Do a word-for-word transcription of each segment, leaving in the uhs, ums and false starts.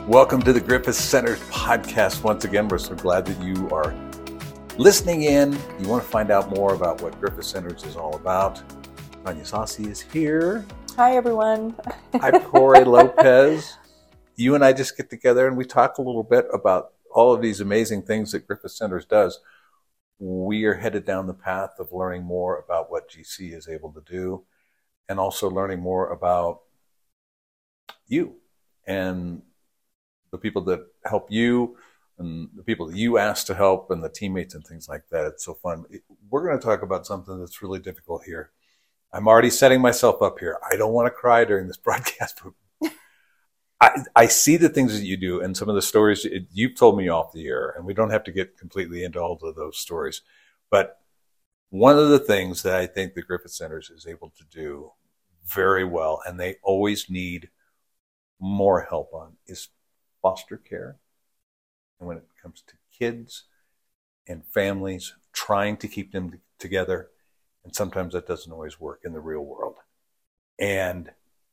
Welcome to the Griffith Centers podcast. Once again, we're so glad that you are listening in. You want to find out more about what Griffith Centers is all about. Tanya Sassi is here. Hi, everyone. Hi, Corey Lopez. You and I just get together and we talk a little bit about all of these amazing things that Griffith Centers does. We are headed down the path of learning more about what G C is able to do and also learning more about you and the people that help you and the people that you ask to help and the teammates and things like that. It's so fun. We're going to talk about something that's really difficult here. I'm already setting myself up here. I don't want to cry during this broadcast, but I, I see the things that you do and some of the stories you've told me off the air, and we don't have to get completely into all of those stories. But one of the things that I think the Griffith Centers is able to do very well, and they always need more help on, is foster care. And when it comes to kids and families, trying to keep them together, and sometimes that doesn't always work in the real world. And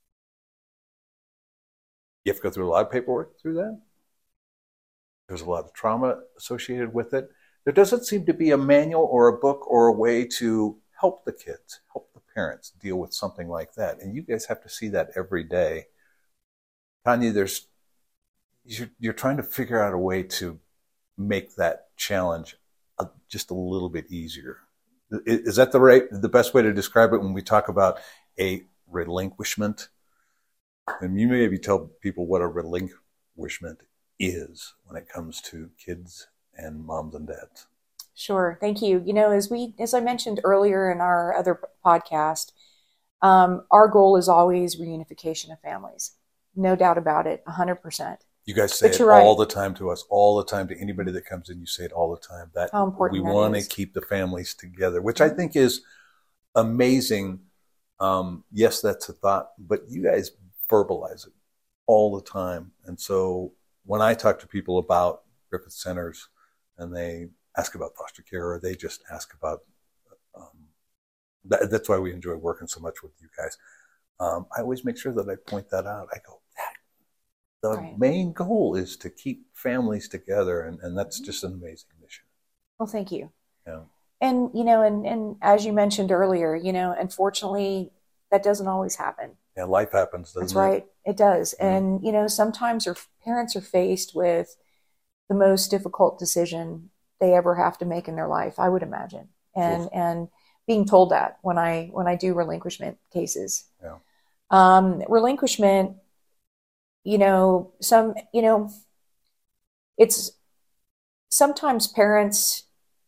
you have to go through a lot of paperwork through that. There's a lot of trauma associated with it. There doesn't seem to be a manual or a book or a way to help the kids, help the parents deal with something like that. And you guys have to see that every day. Tanya, there's You're, you're trying to figure out a way to make that challenge a, just a little bit easier. Is, is that the right, the best way to describe it when we talk about a relinquishment? And you maybe tell people what a relinquishment is when it comes to kids and moms and dads. Sure. Thank you. You know, as we, as I mentioned earlier in our other podcast, um, our goal is always reunification of families. No doubt about it, one hundred percent. You guys say it all right. the time to us, all the time to anybody that comes in. You say it all the time. That How important we that want is. to keep the families together, which I think is amazing. Um, yes, that's a thought, but you guys verbalize it all the time. And so when I talk to people about Griffith Centers and they ask about foster care, or they just ask about, um, that, that's why we enjoy working so much with you guys. Um, I always make sure that I point that out. I go, that The right. main goal is to keep families together, and, and that's just an amazing mission. Well, thank you. Yeah. And, you know, and, and as you mentioned earlier, you know, unfortunately, that doesn't always happen. Yeah, life happens, doesn't That's it? That's right. It does. Mm-hmm. And, you know, sometimes our parents are faced with the most difficult decision they ever have to make in their life, I would imagine. And sure. and being told that when I when I do relinquishment cases. Yeah. Um, relinquishment, you know, some, you know, it's sometimes parents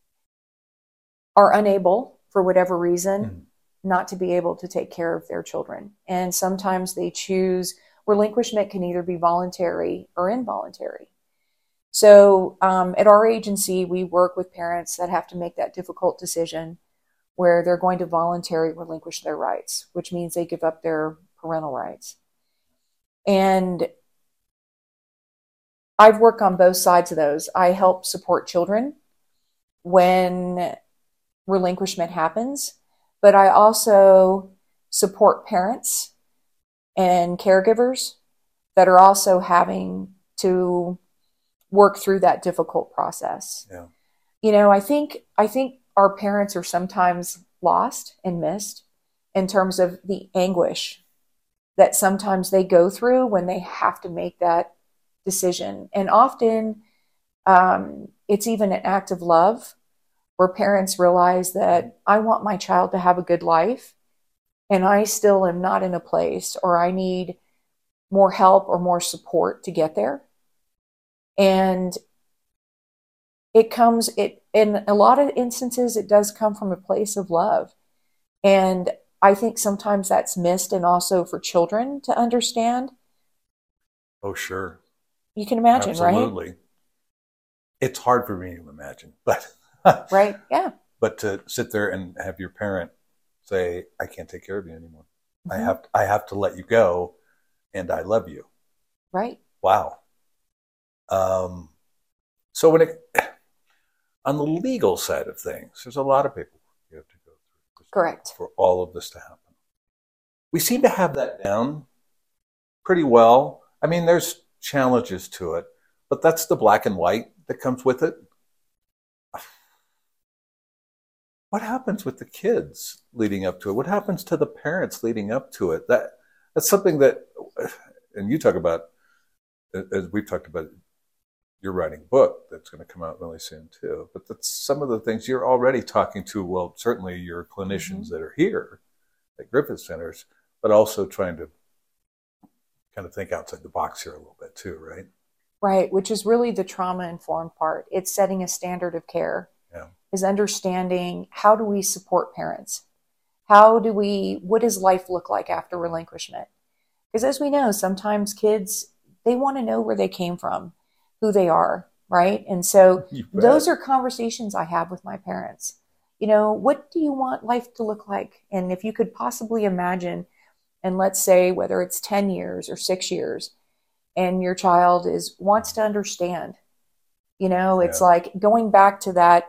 are unable for whatever reason mm. not to be able to take care of their children. And sometimes they choose relinquishment can either be voluntary or involuntary. So um, at our agency, we work with parents that have to make that difficult decision where they're going to voluntarily relinquish their rights, which means they give up their parental rights. And I've worked on both sides of those. I help support children when relinquishment happens, but I also support parents and caregivers that are also having to work through that difficult process. Yeah. You know, I think I think our parents are sometimes lost and missed in terms of the anguish that sometimes they go through when they have to make that decision. And often um, it's even an act of love where parents realize that I want my child to have a good life and I still am not in a place, or I need more help or more support to get there. And it comes, it in a lot of instances, it does come from a place of love. And I think sometimes that's missed, and also for children to understand. Oh, sure. You can imagine, Absolutely. right? Absolutely. It's hard for me to imagine, but right, yeah. But to sit there and have your parent say, "I can't take care of you anymore. Mm-hmm. I have, to, I have to let you go, and I love you." Right. Wow. Um. So when it on the legal side of things, there's a lot of paperwork you have to go through. Correct. For all of this to happen. We seem to have that down pretty well. I mean, there's challenges to it, but that's the black and white that comes with it. What happens with the kids leading up to it? What happens to the parents leading up to it? That that's something that, and you talk about, as we've talked about, you're writing a book that's going to come out really soon too. But that's some of the things you're already talking to. Well, certainly your clinicians mm-hmm. that are here at Griffith Centers, but also trying to kind of think outside the box here a little bit too, right? Right, which is really the trauma-informed part. It's setting a standard of care. Yeah. Is understanding, how do we support parents? How do we, what does life look like after relinquishment? Because as we know, sometimes kids, they want to know where they came from, who they are, right? And so those are conversations I have with my parents. You know, what do you want life to look like? And if you could possibly imagine, and let's say whether it's ten years or six years, and your child is wants to understand, you know, it's yeah. like going back to that,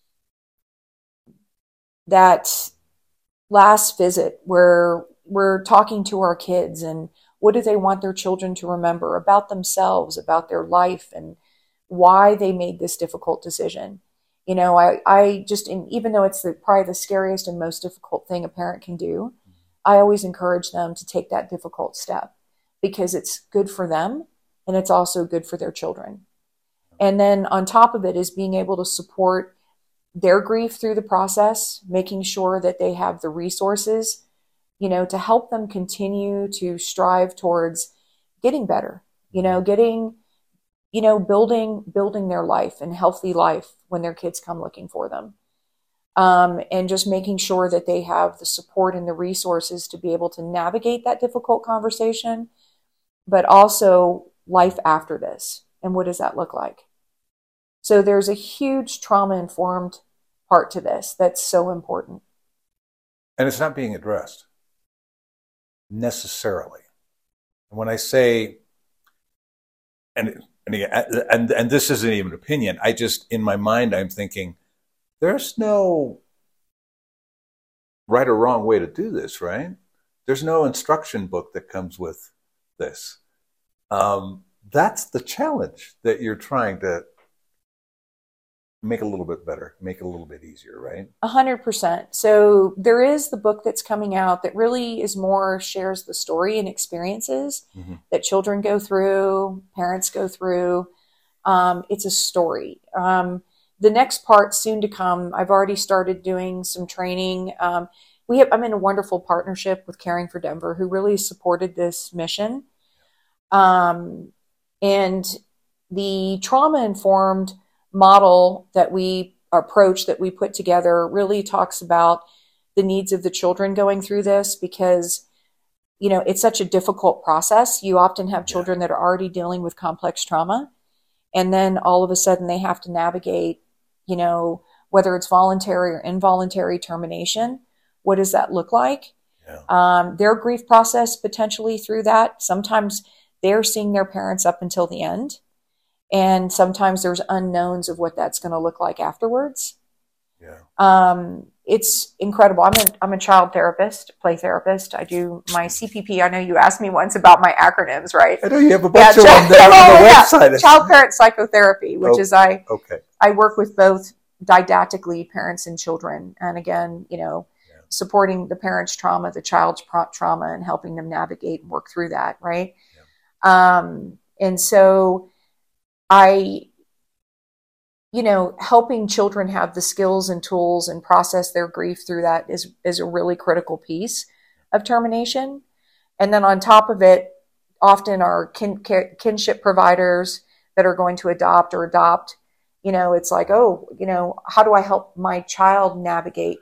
that last visit where we're talking to our kids and what do they want their children to remember about themselves, about their life, and why they made this difficult decision. You know, I, I just, and even though it's the, probably the scariest and most difficult thing a parent can do, I always encourage them to take that difficult step because it's good for them and it's also good for their children. And then on top of it is being able to support their grief through the process, making sure that they have the resources, you know, to help them continue to strive towards getting better, you know, getting, you know, building, building their life and healthy life when their kids come looking for them. Um, and just making sure that they have the support and the resources to be able to navigate that difficult conversation, but also life after this. And what does that look like? So there's a huge trauma-informed part to this that's so important. And it's not being addressed necessarily. And when I say, and, and, and, and this isn't even opinion, I just, in my mind, I'm thinking, there's no right or wrong way to do this, right? There's no instruction book that comes with this. Um, that's the challenge that you're trying to make a little bit better, make it a little bit easier, right? A hundred percent. So there is the book that's coming out that really is more shares the story and experiences mm-hmm. that children go through, parents go through. Um, it's a story. Um, the next part soon to come, I've already started doing some training. Um, we have, I'm in a wonderful partnership with Caring for Denver, who really supported this mission. Um, and the trauma-informed model that we approach, that we put together, really talks about the needs of the children going through this because, you know, it's such a difficult process. You often have children yeah. that are already dealing with complex trauma. And then all of a sudden they have to navigate, you know, whether it's voluntary or involuntary termination. What does that look like? Yeah. Um, their grief process potentially through that. Sometimes they're seeing their parents up until the end. And sometimes there's unknowns of what that's going to look like afterwards. Yeah. Um, it's incredible. I'm a, I'm a child therapist, play therapist. I do my C P P. I know you asked me once about my acronyms, right? I know you have a bunch yeah, of them there on the yeah. website. Child parent psychotherapy, which oh, is I, okay. I work with both didactically parents and children. And again, you know, yeah. supporting the parent's trauma, the child's trauma, and helping them navigate and work through that, right? Yeah. Um, and so I, you know, helping children have the skills and tools and process their grief through that is, is a really critical piece of termination. And then on top of it, often our kin, kinship providers that are going to adopt or adopt, you know, it's like, oh, you know, how do I help my child navigate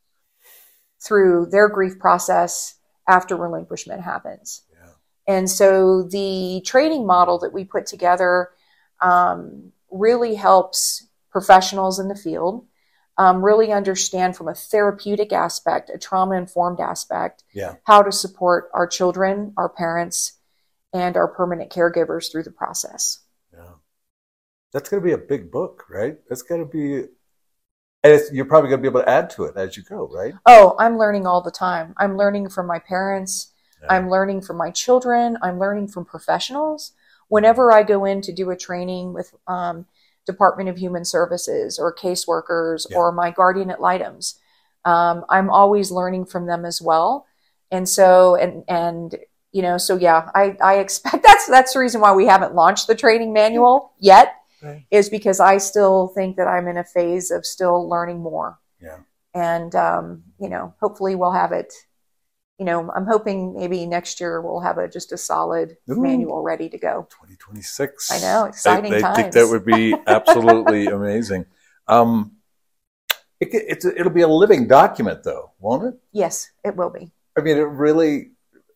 through their grief process after relinquishment happens? Yeah. And so the training model that we put together um, really helps professionals in the field um, really understand from a therapeutic aspect, a trauma-informed aspect, yeah. how to support our children, our parents, and our permanent caregivers through the process. Yeah. That's going to be a big book, right? That's going to be, and it's, you're probably going to be able to add to it as you go, right? Oh, I'm learning all the time. I'm learning from my parents. Yeah. I'm learning from my children. I'm learning from professionals. whenever I go in to do a training with um, Department of Human Services or caseworkers yeah. or my guardian ad litems, um, I'm always learning from them as well. And so, and, and, you know, so yeah, I, I expect that's, that's the reason why we haven't launched the training manual yet, right. is because I still think that I'm in a phase of still learning more. Yeah. And, um, you know, hopefully we'll have it, you know, I'm hoping maybe next year we'll have a, just a solid Ooh. manual ready to go. twenty twenty-six. I know. Exciting I, I times. think that would be absolutely amazing. Um, it, it's, it'll be a living document though, won't it? Yes, it will be. I mean, it really,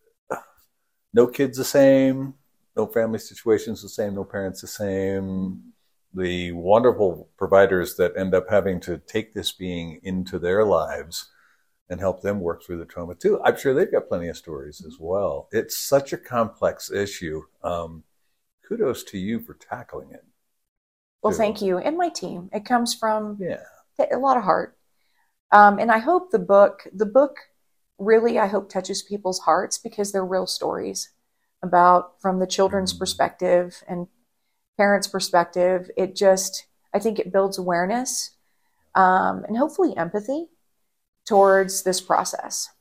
no kids the same, no family situations the same, no parents the same. The wonderful providers that end up having to take this being into their lives and help them work through the trauma too. I'm sure they've got plenty of stories as well. It's such a complex issue. Um, kudos to you for tackling it. Well, too. Thank you. And my team. It comes from yeah. a lot of heart. Um, and I hope the book, the book really, I hope touches people's hearts because they're real stories about from the children's mm-hmm. perspective and parents' perspective. It just, I think it builds awareness um, and hopefully empathy towards this process.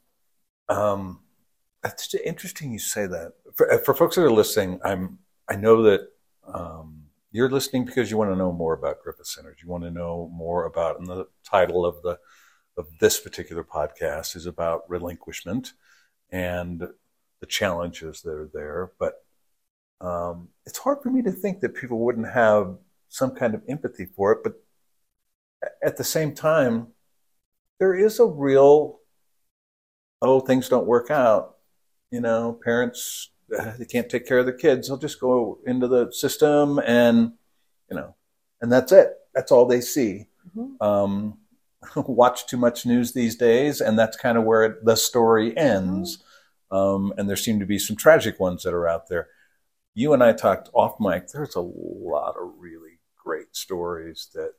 Um, that's interesting you say that. For, for folks that are listening, I'm, I know that um, you're listening because you want to know more about Griffith Centers. You want to know more about, and the title of the of this particular podcast is about relinquishment and the challenges that are there. But um, it's hard for me to think that people wouldn't have some kind of empathy for it. But at the same time, there is a real, oh, things don't work out. You know, parents, uh, they can't take care of their kids. They'll just go into the system and, you know, and that's it. That's all they see. Mm-hmm. Um, watch too much news these days, and that's kind of where it, the story ends. Mm-hmm. Um, and there seem to be some tragic ones that are out there. You and I talked off mic. There's a lot of really great stories that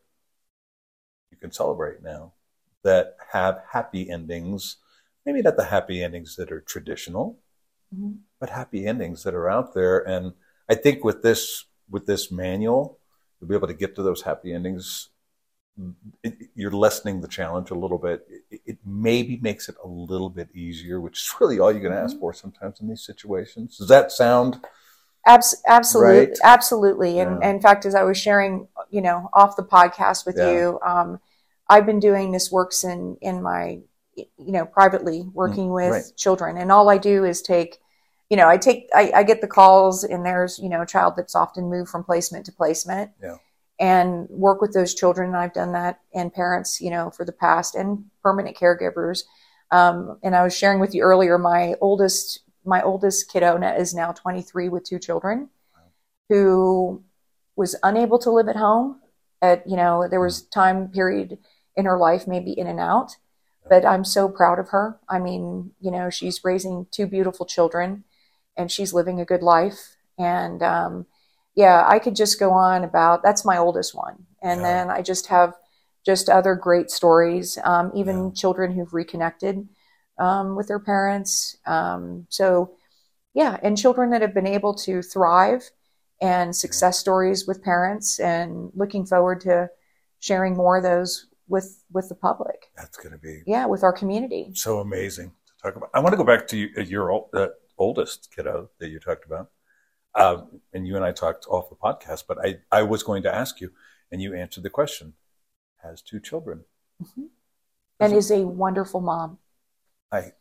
you can celebrate now that have happy endings. Maybe not the happy endings that are traditional, mm-hmm. but happy endings that are out there. And I think with this with this manual, you'll be able to get to those happy endings. It, you're lessening the challenge a little bit. It, it maybe makes it a little bit easier, which is really all you can mm-hmm. ask for sometimes in these situations. Does that sound Abs- absolutely, right? Absolutely. And, yeah. and in fact, as I was sharing, you know, off the podcast with yeah. you, um, I've been doing this works in, in my, you know, privately working mm, with right. children. And all I do is take, you know, I take, I, I get the calls and there's, you know, a child that's often moved from placement to placement yeah. and work with those children. And I've done that and parents, you know, for the past and permanent caregivers. Um, and I was sharing with you earlier, my oldest, my oldest kiddo is now twenty-three with two children wow. who was unable to live at home at, you know, there was time period in her life, maybe in and out, but I'm so proud of her. I mean, you know, she's raising two beautiful children and she's living a good life. And, um, yeah, I could just go on about, that's my oldest one. And yeah. then I just have just other great stories, um, even yeah. children who've reconnected, um, with their parents. Um, so yeah. And children that have been able to thrive and success yeah. stories with parents, and looking forward to sharing more of those with with the public. That's going to be yeah with our community. So amazing to talk about. I want to go back to you, your old, uh, oldest kiddo that you talked about, uh, and you and I talked off the podcast. But I I was going to ask you, and you answered the question. Has two children, mm-hmm. and is a wonderful mom. I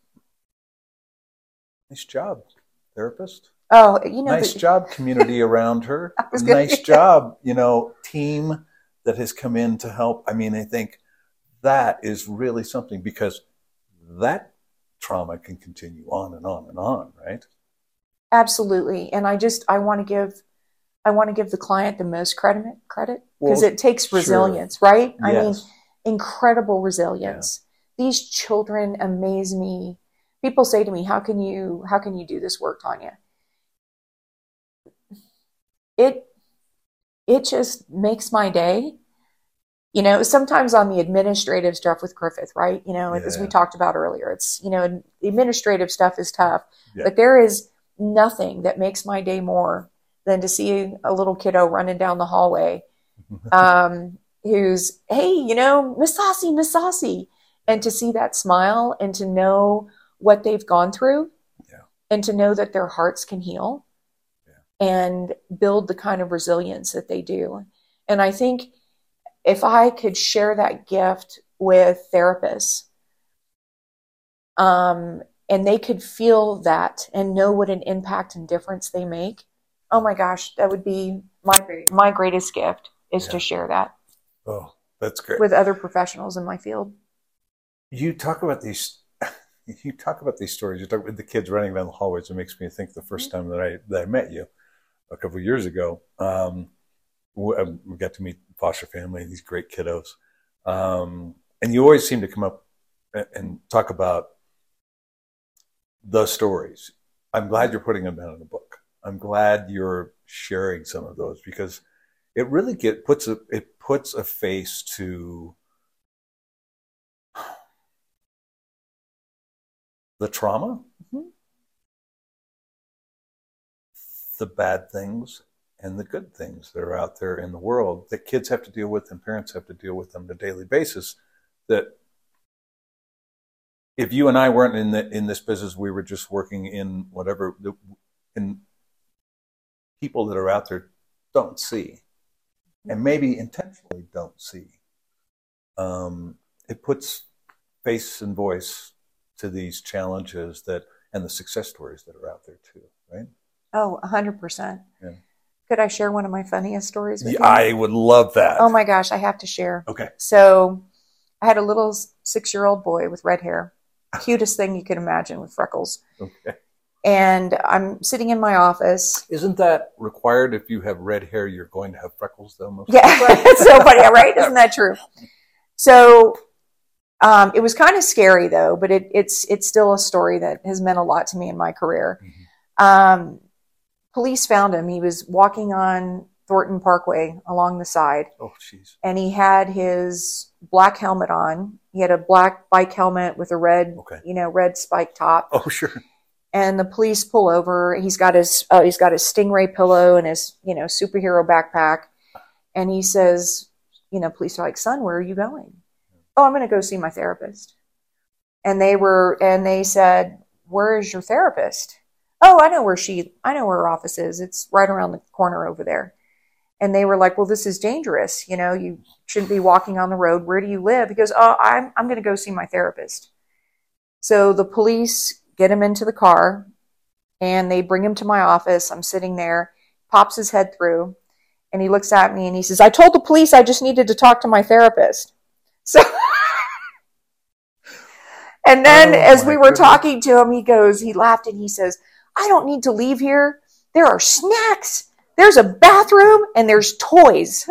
nice job, therapist. Oh, you know, nice the, job, community around her. Nice job, you know, team that has come in to help. I mean, I think that is really something, because that trauma can continue on and on and on, right? Absolutely. And I just, I want to give, I want to give the client the most credit, credit because well, it takes resilience, sure. right? I yes. mean, incredible resilience. Yeah. These children amaze me. People say to me, how can you, how can you do this work, Tanya? It, it just makes my day. You know, sometimes on the administrative stuff with Griffith, right? You know, yeah. as we talked about earlier, it's, you know, the administrative stuff is tough, yeah. but there is nothing that makes my day more than to see a little kiddo running down the hallway um, who's, hey, you know, Miss Saucy, Miss Saucy. And to see that smile and to know what they've gone through yeah. and to know that their hearts can heal yeah. and build the kind of resilience that they do. And I think if I could share that gift with therapists, um, and they could feel that and know what an impact and difference they make, oh my gosh, that would be my my greatest gift is yeah. to share that. Oh, that's great. With other professionals in my field. You talk about these, you talk about these stories. You talk about the kids running down the hallways. It makes me think the first time that I that I met you a couple of years ago. Um, we, we got to meet foster family, these great kiddos, um, and you always seem to come up and, and talk about the stories. I'm glad you're putting them down in the book. I'm glad you're sharing some of those because it really get puts a it puts a face to the trauma, mm-hmm. the bad things, and the good things that are out there in the world that kids have to deal with and parents have to deal with on a daily basis. That if you and I weren't in the, in this business, we were just working in whatever, in people that are out there don't see, and maybe intentionally don't see. Um, it puts face and voice to these challenges that and the success stories that are out there too, right? Oh, a hundred percent. Yeah. Could I share one of my funniest stories with yeah, you? I would love that. Oh my gosh, I have to share. Okay. So I had a little six-year-old boy with red hair, cutest thing you could imagine with freckles. Okay. And I'm sitting in my office. Isn't that required if you have red hair, you're going to have freckles though? Most yeah, it's so funny, right? Isn't that true? So um, it was kind of scary though, but it, it's it's still a story that has meant a lot to me in my career. Mm-hmm. Um, police found him. He was walking on Thornton Parkway along the side. Oh, jeez. And he had his black helmet on. He had a black bike helmet with a red, okay. you know, red spike top. Oh, sure. And the police pull over. He's got his uh, he's got his Stingray pillow and his, you know, superhero backpack. And he says, you know, police are like, son, where are you going? Oh, I'm going to go see my therapist. And they were, and they said, where is your therapist? Oh, I know where she, I know where her office is. It's right around the corner over there. And they were like, well, this is dangerous. You know, you shouldn't be walking on the road. Where do you live? He goes, oh, I'm, I'm going to go see my therapist. So the police get him into the car and they bring him to my office. I'm sitting there, pops his head through, and he looks at me and he says, I told the police I just needed to talk to my therapist. So, and then oh, as we were goodness. talking to him, he goes, he laughed and he says, I don't need to leave here. There are snacks. There's a bathroom and there's toys.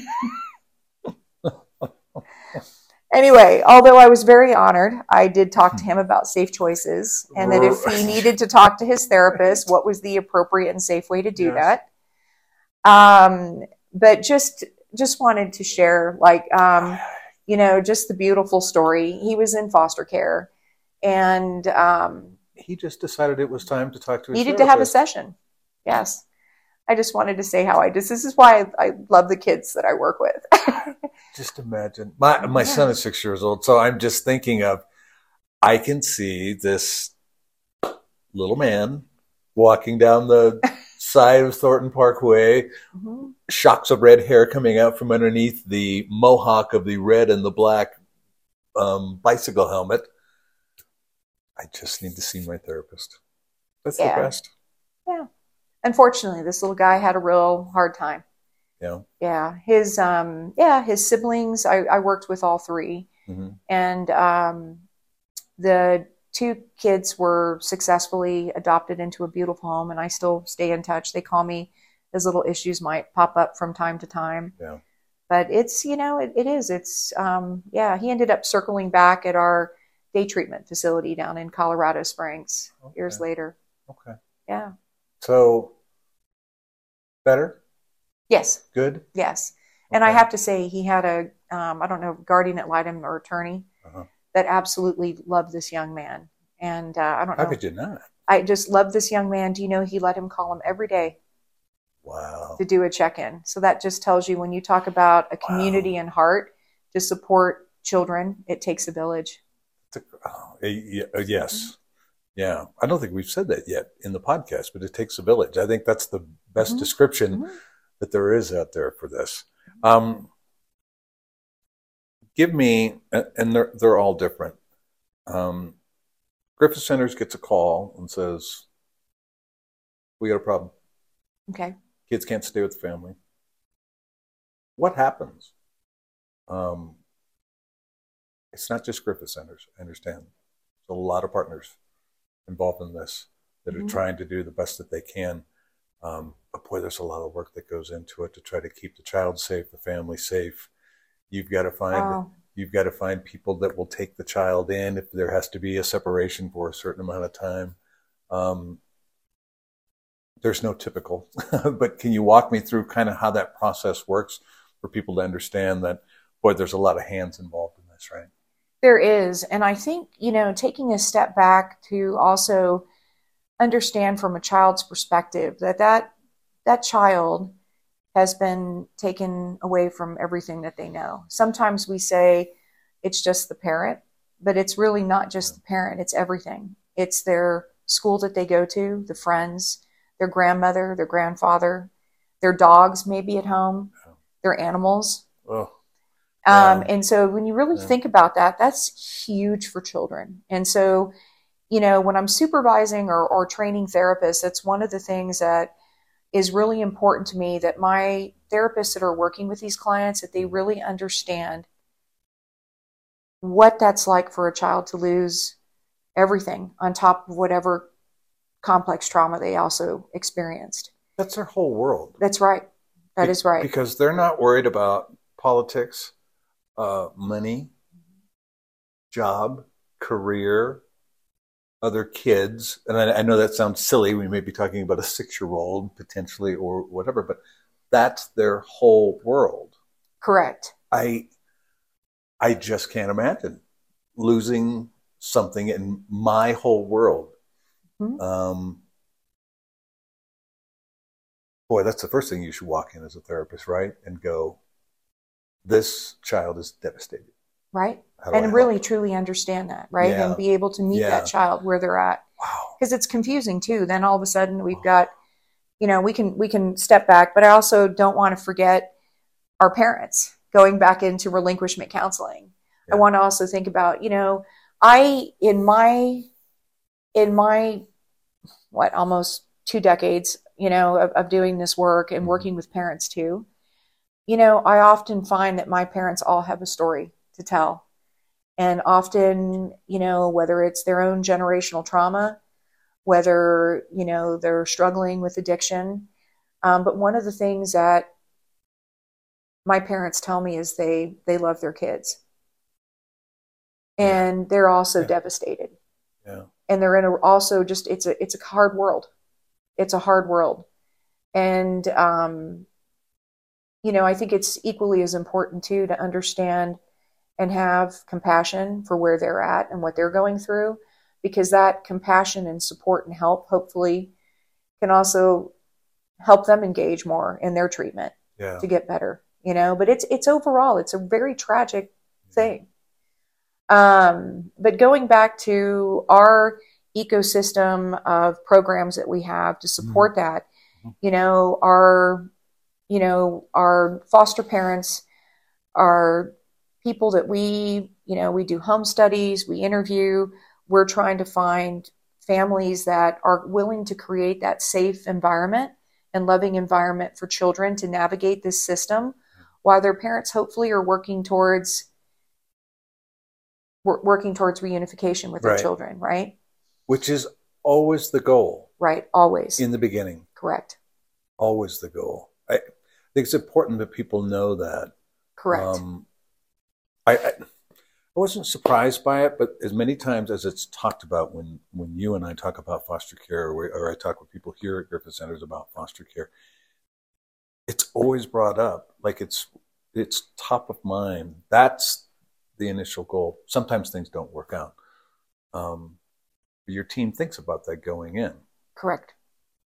Anyway, although I was very honored, I did talk to him about safe choices and that if he needed to talk to his therapist, what was the appropriate and safe way to do yes. that. Um, but just, just wanted to share, like, um, you know, just the beautiful story. He was in foster care and, um, he just decided it was time to talk to his needed therapist. to have a session. Yes. I just wanted to say how I just, this is why I, I love the kids that I work with. Just imagine. My my yeah. son is six years old, so I'm just thinking of, I can see this little man walking down the side of Thornton Parkway, mm-hmm. shocks of red hair coming out from underneath the mohawk of the red and the black um, bicycle helmet. I just need to see my therapist. That's yeah. the best. Yeah. Unfortunately, this little guy had a real hard time. Yeah. Yeah. His, um, yeah, his siblings, I, I worked with all three. Mm-hmm. And um, the two kids were successfully adopted into a beautiful home, and I still stay in touch. They call me as little issues might pop up from time to time. Yeah. But it's, you know, it, it is. It's, um, yeah, he ended up circling back at our day treatment facility down in Colorado Springs okay. years later. Okay. Yeah. So, better? Yes. Good? Yes. And okay. I have to say, he had a, um, I don't know, guardian ad litem or attorney uh-huh. that absolutely loved this young man. And uh, I don't know. How could you not? I just loved this young man. Do you know he let him call him every day? Wow. to do a check-in. So that just tells you when you talk about a community Wow. and heart to support children, it takes a village. Oh, yes. Yeah. I don't think we've said that yet in the podcast, but it takes a village. I think that's the best mm-hmm. description mm-hmm. that there is out there for this. Um, give me, and they're, they're all different. Um, Griffith Centers gets a call and says, we got a problem. Okay. Kids can't stay with the family. What happens? Um, it's not just Griffith Centers, I understand. There's a lot of partners involved in this that mm-hmm. are trying to do the best that they can. Um, but boy, there's a lot of work that goes into it to try to keep the child safe, the family safe. You've got to find wow. you've got to find people that will take the child in if there has to be a separation for a certain amount of time. Um, there's no typical, but can you walk me through kind of how that process works for people to understand that, boy, there's a lot of hands involved in this, right? There is. And I think, you know, taking a step back to also understand from a child's perspective that that, that child has been taken away from everything that they know. Sometimes we say it's just the parent, but it's really not just the parent. It's everything. It's their school that they go to, the friends, their grandmother, their grandfather, their dogs maybe at home, their animals. Oh. Um, yeah. And so when you really yeah. think about that, that's huge for children. And so, you know, when I'm supervising or, or training therapists, that's one of the things that is really important to me, that my therapists that are working with these clients, that they really understand what that's like for a child to lose everything on top of whatever complex trauma they also experienced. That's their whole world. That's right. That Be- is right. Because they're not worried about politics, uh, money, job, career, other kids. And I, I know that sounds silly. We may be talking about a six-year-old potentially or whatever, but that's their whole world. Correct. I, I just can't imagine losing something in my whole world. Mm-hmm. Um, boy, that's the first thing you should walk in as a therapist, right? And go, this child is devastated. Right. And really truly understand that, right? Yeah. And be able to meet yeah. that child where they're at. Wow. Because it's confusing too. Then all of a sudden we've got, you know, we can, we can step back, but I also don't want to forget our parents going back into relinquishment counseling. Yeah. I want to also think about, you know, I, in my, in my, what, almost two decades, you know, of, of doing this work and working with parents too, you know, I often find that my parents all have a story to tell. And often, you know, whether it's their own generational trauma, whether, you know, they're struggling with addiction. Um, but one of the things that my parents tell me is they, they love their kids. And yeah. they're also yeah. devastated. Yeah. And they're in a, also just, it's a, it's a hard world. It's a hard world. And, um, you know, I think it's equally as important too, to understand and have compassion for where they're at and what they're going through, because that compassion and support and help hopefully can also help them engage more in their treatment yeah. to get better, you know, but it's, it's overall, it's a very tragic thing. Um, but going back to our ecosystem of programs that we have to support mm-hmm. that, you know, our, you know, our foster parents are people that we, you know, we do home studies, we interview, we're trying to find families that are willing to create that safe environment and loving environment for children to navigate this system while their parents hopefully are working towards working towards reunification with their right. children, right? Which is always the goal. Right, always. In the beginning. Correct. Always the goal. I think it's important that people know that. Correct. Um, I, I I wasn't surprised by it, but as many times as it's talked about when, when you and I talk about foster care, or, or I talk with people here at Griffith Centers about foster care, it's always brought up like it's it's top of mind. That's the initial goal. Sometimes things don't work out. Um, your team thinks about that going in. Correct.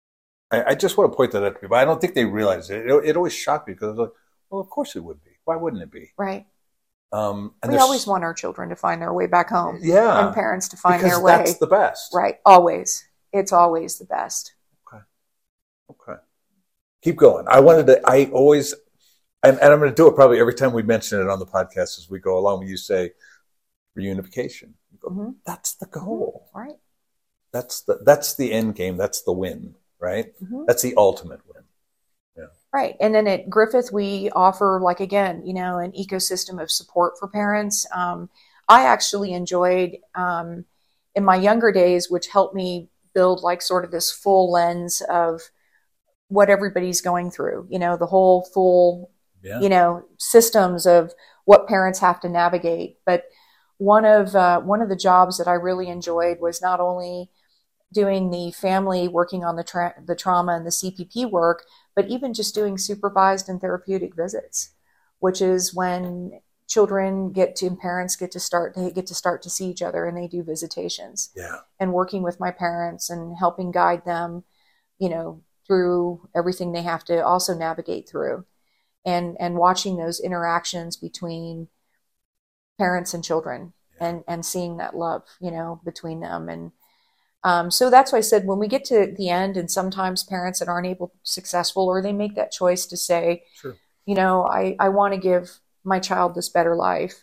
I, I just want to point that out to people. I don't think they realize it. It, it always shocked me because I was like, well, of course it would be. Why wouldn't it be? Right. Um, and we always want our children to find their way back home. Yeah. And parents to find because their way. That's the best. Right. Always. It's always the best. Okay. Okay. Keep going. I wanted to, I always, and, and I'm going to do it probably every time we mention it on the podcast as we go along. When you say reunification, you go, mm-hmm. That's the goal. Mm-hmm. Right. That's the, that's the end game. That's the win, right? Mm-hmm. That's the ultimate win. Yeah. Right. And then at Griffith, we offer, like, again, you know, an ecosystem of support for parents. Um, I actually enjoyed, um, in my younger days, which helped me build like sort of this full lens of what everybody's going through, you know, the whole full, yeah. you know, systems of what parents have to navigate. But one of, uh, one of the jobs that I really enjoyed was not only doing the family, working on the tra- the trauma and the C P P work, but even just doing supervised and therapeutic visits, which is when children get to, and parents get to start, they get to start to see each other and they do visitations. Yeah. And working with my parents and helping guide them, you know, through everything they have to also navigate through, and, and watching those interactions between parents and children, yeah. and, and seeing that love, you know, between them. And, Um, so that's why I said when we get to the end, and sometimes parents that aren't able successful, or they make that choice to say, sure. you know, I, I want to give my child this better life.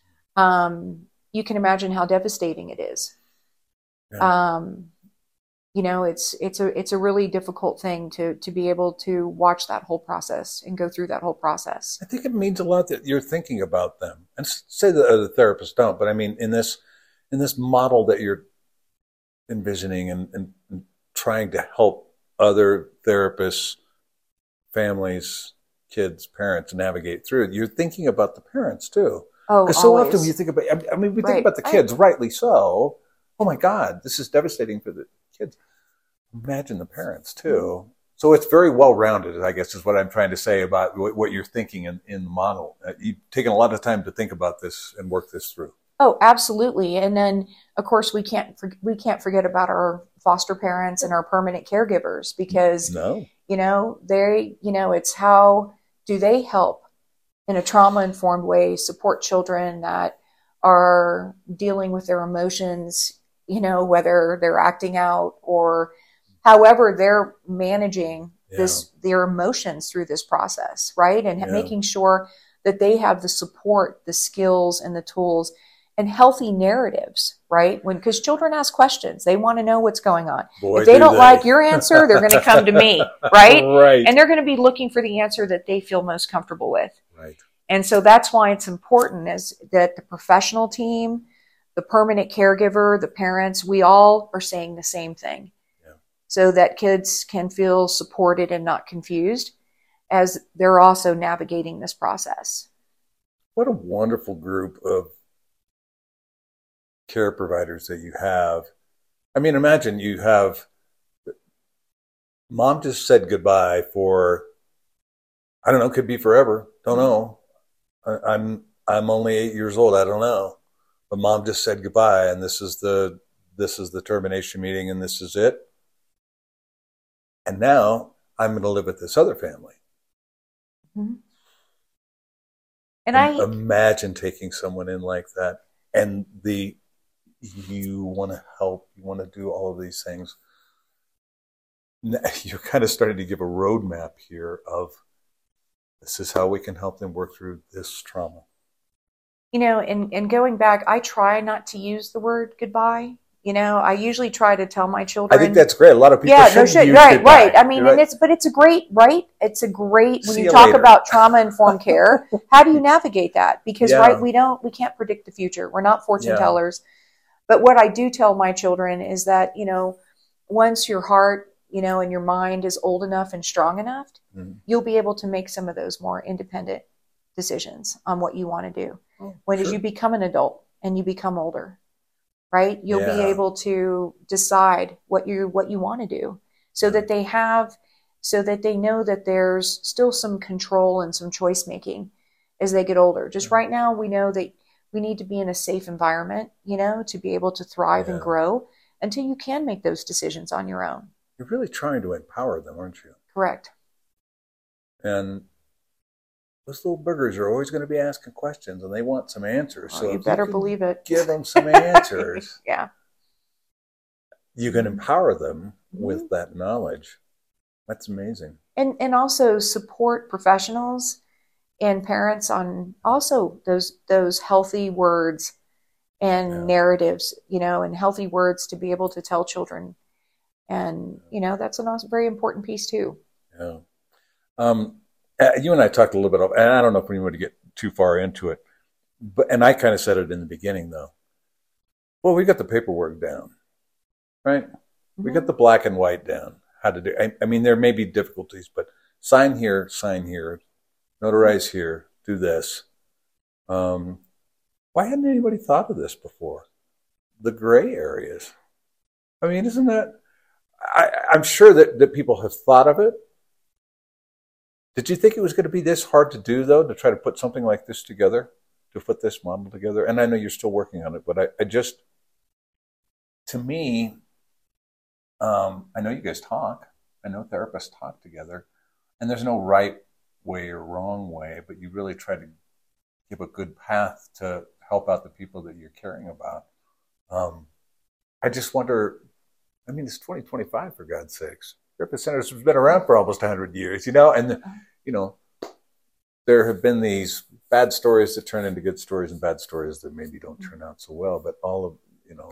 Um, you can imagine how devastating it is. Yeah. Um, you know, it's, it's a, it's a really difficult thing to, to be able to watch that whole process and go through that whole process. I think it means a lot that you're thinking about them, and say that other therapists don't, but I mean, in this, in this model that you're envisioning and, and, and trying to help other therapists, families, kids, parents navigate through it, you're thinking about the parents too. Oh, because so always. often when you think about, I mean, we think Right, about the kids, right. rightly so. Oh my God, this is devastating for the kids. Imagine the parents too. Mm-hmm. So it's very well-rounded, I guess, is what I'm trying to say about what, what you're thinking in, in the model. Uh, you've taken a lot of time to think about this and work this through. Oh, absolutely. And then, of course, we can't we can't forget about our foster parents and our permanent caregivers, because, no. you know, they, you know, it's how do they help in a trauma-informed way support children that are dealing with their emotions, you know, whether they're acting out or however they're managing yeah. this, their emotions through this process, right? And yeah. making sure that they have the support, the skills, and the tools, and healthy narratives, right? When, because children ask questions, they want to know what's going on. Boy, if they do don't they. like your answer, they're going to come to me, right? Right. And they're going to be looking for the answer that they feel most comfortable with. Right. And so that's why it's important is that the professional team, the permanent caregiver, the parents, we all are saying the same thing, yeah. so that kids can feel supported and not confused as they're also navigating this process. What a wonderful group of care providers that you have. I mean, imagine you have mom just said goodbye for, I don't know, could be forever. Don't know. I, I'm, I'm only eight years old. I don't know, but mom just said goodbye, and this is the, this is the termination meeting, and this is it. And now I'm going to live with this other family. Mm-hmm. And I imagine taking someone in like that, and the, you want to help, you want to do all of these things. You're kind of starting to give a roadmap here of this is how we can help them work through this trauma. You know, and, and going back, I try not to use the word goodbye. You know, I usually try to tell my children. I think that's great. A lot of people yeah, should no, should, use right, goodbye. right. I mean, right. and it's, but it's a great, right? It's a great, when See you, you talk later. about trauma-informed care, how do you navigate that? Because, yeah. right, we don't, we can't predict the future. We're not fortune yeah. tellers. But what I do tell my children is that, you know, once your heart, you know, and your mind is old enough and strong enough, mm-hmm. you'll be able to make some of those more independent decisions on what you want to do. Oh, when sure. as you become an adult and you become older, right? You'll yeah. be able to decide what you what you want to do, so mm-hmm. that they have, so that they know that there's still some control and some choice making as they get older. Just mm-hmm. right now, we know that we need to be in a safe environment, you know, to be able to thrive yeah. and grow until you can make those decisions on your own. you're really trying to empower them, aren't you? Correct. And those little burgers are always going to be asking questions, and they want some answers. Oh, so you if better you can believe it. give them some answers. Yeah. You can empower them Mm-hmm. with that knowledge. That's amazing. And and also support professionals and parents on also those those healthy words and Yeah. narratives, you know, and healthy words to be able to tell children. And, you know, that's a also very important piece too. Yeah. Um, uh, you and I talked a little bit, of, and I don't know if we want to get too far into it, but and I kind of said it in the beginning though. Well, we got the paperwork down, right? Mm-hmm. We got the black and white down. How to do? I, I mean, there may be difficulties, but sign here, sign here, notarize here, do this. Um, why hadn't anybody thought of this before? The gray areas. I mean, isn't that? I, I'm sure that, that people have thought of it. Did you think it was going to be this hard to do, though, to try to put something like this together, to put this model together? And I know you're still working on it, but I, I just, to me, um, I know you guys talk. I know therapists talk together, and there's no right way or wrong way, but you really try to give a good path to help out the people that you're caring about. Um, I just wonder, I mean, it's twenty twenty-five, for God's sakes. Therapist Centers has been around for almost one hundred years, you know, and, you know, there have been these bad stories that turn into good stories and bad stories that maybe don't turn out so well, but all of, you know,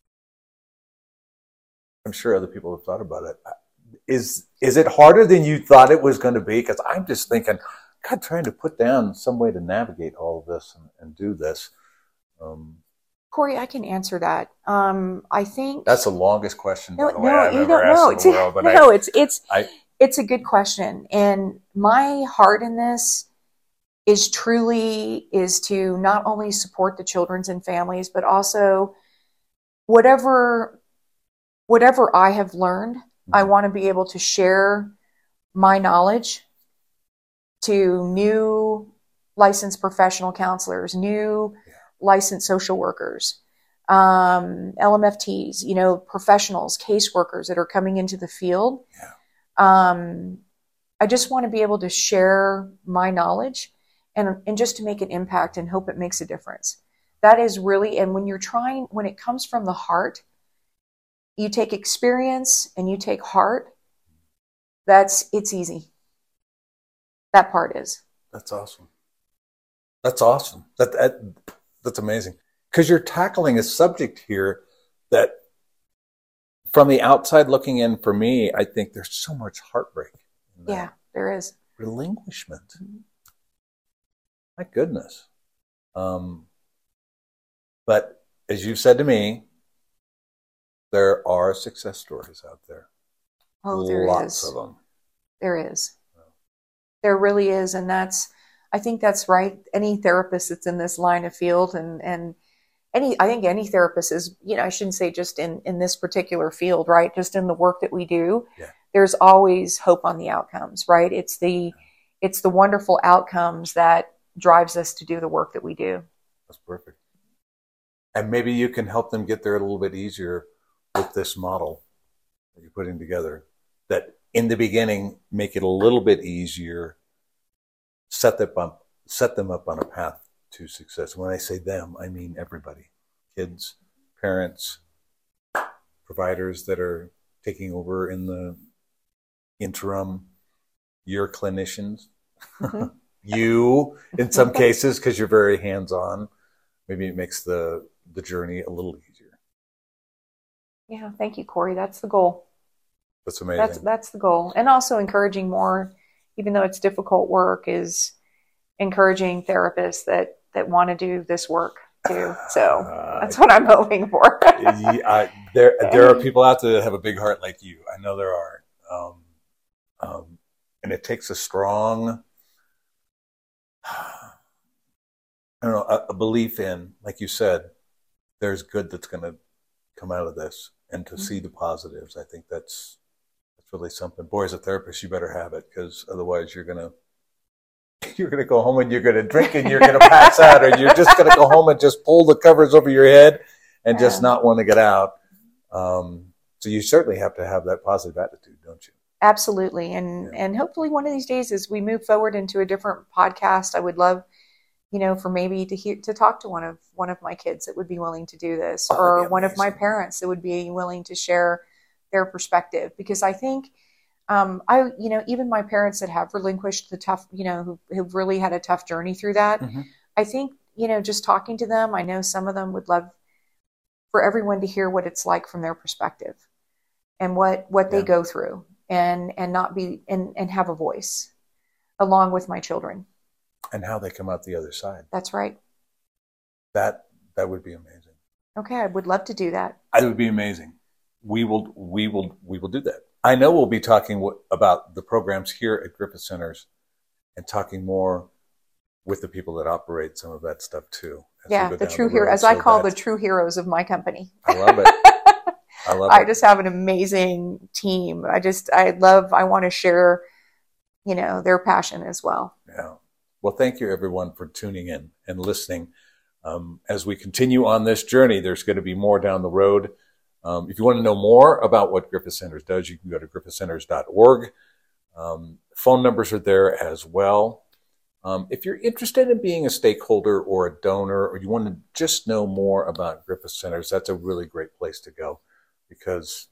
I'm sure other people have thought about it. Is is it harder than you thought it was going to be? Because I'm just thinking, God, trying to put down some way to navigate all of this and, and do this. Um, Corey, I can answer that. Um, I think that's the longest question, no, by the way, no, I've you ever don't asked know. in It's, the world. But no, I, it's it's I, it's a good question, and my heart in this is truly is to not only support the children's and families, but also whatever whatever I have learned, mm-hmm. I want to be able to share my knowledge to new licensed professional counselors, new yeah. licensed social workers, um, L M F Ts, you know, professionals, caseworkers that are coming into the field. Yeah. Um, I just want to be able to share my knowledge and, and just to make an impact and hope it makes a difference. That is really, and when you're trying, when it comes from the heart, you take experience and you take heart, that's, it's easy. That part is. That's awesome. That's awesome. That, that that's amazing. Because you're tackling a subject here that, from the outside looking in, for me, I think there's so much heartbreak. In that. Yeah, there is. Relinquishment. Mm-hmm. My goodness. Um, but as you've said to me, there are success stories out there. Oh, there Lots is. of them. There is. There really is, and that's, I think that's right. Any therapist that's in this line of field, and and any, I think any therapist is, you know, I shouldn't say just in in this particular field, right? Just in the work that we do, yeah. There's always hope on the outcomes, right? It's the it's the wonderful outcomes that drives us to do the work that we do. That's perfect. And maybe you can help them get there a little bit easier with this model that you're putting together. That in the beginning, make it a little bit easier, set them up, set them up on a path to success. When I say them, I mean everybody. Kids, parents, providers that are taking over in the interim, your clinicians, mm-hmm. you in some cases, because you're very hands-on. Maybe it makes the, the journey a little easier. Yeah, thank you, Corey. That's the goal. That's amazing. That's that's the goal. And also encouraging more, even though it's difficult work, is encouraging therapists that, that want to do this work too. So uh, that's what I'm hoping for. I, there there are people out there that have a big heart like you. I know there are. Um, um, and it takes a strong, I don't know, a, a belief in, like you said, there's good that's going to come out of this, and to mm-hmm. see the positives. I think that's that's really something. Boy, as a therapist, you better have it, because otherwise you're gonna you're gonna go home and you're gonna drink and you're gonna pass out, or you're just gonna go home and just pull the covers over your head and yeah. just not want to get out. Um, So you certainly have to have that positive attitude, don't you? Absolutely. And Yeah. and hopefully one of these days, as we move forward into a different podcast, I would love, you know, for maybe to hear to talk to one of one of my kids that would be willing to do this, Oh, that'd or be one of my amazing. parents that would be willing to share their perspective. Because I think um, I, you know, even my parents that have relinquished the tough, you know, who who've really had a tough journey through that. Mm-hmm. I think, you know, just talking to them, I know some of them would love for everyone to hear what it's like from their perspective and what what they Yeah. go through, and and not be and and have a voice along with my children. And how they come out the other side. That's right. That that would be amazing. Okay, I would love to do that. It would be amazing. We will we will we will do that. I know we'll be talking w- about the programs here at Griffith Centers and talking more with the people that operate some of that stuff too. as we Yeah, go the down true road. hero, as I So call the that's- true heroes of my company. I love it. I love I it. just have an amazing team. I just, I love, I want to share, you know, their passion as well. Yeah. Well, thank you everyone for tuning in and listening. Um, as we continue on this journey, there's going to be more down the road. Um, if you want to know more about what Griffith Centers does, you can go to griffith centers dot org. Um, phone numbers are there as well. Um, if you're interested in being a stakeholder or a donor, or you want to just know more about Griffith Centers, that's a really great place to go, because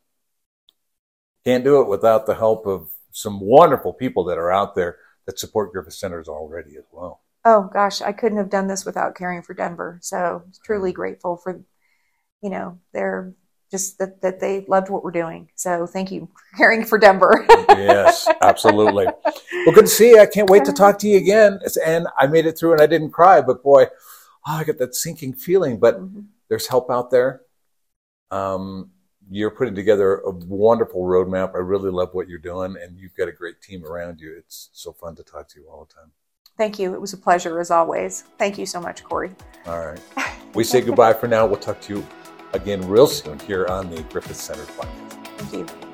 you can't do it without the help of some wonderful people that are out there that support Griffith Centers already as well. Oh gosh, I couldn't have done this without caring for Denver. So truly grateful for, you know, they're just that, that they loved what we're doing. So thank you for caring for Denver. Yes, absolutely. Well, good to see you. I can't wait to talk to you again. It's- And I made it through and I didn't cry, but boy, oh, I got that sinking feeling. But Mhm. there's help out there. Um, you're putting together a wonderful roadmap. I really love what you're doing, and you've got a great team around you. It's so fun to talk to you all the time. Thank you. It was a pleasure as always. Thank you so much, Corey. All right. We say goodbye for now. We'll talk to you again real soon here on the Griffith Center podcast. Thank you.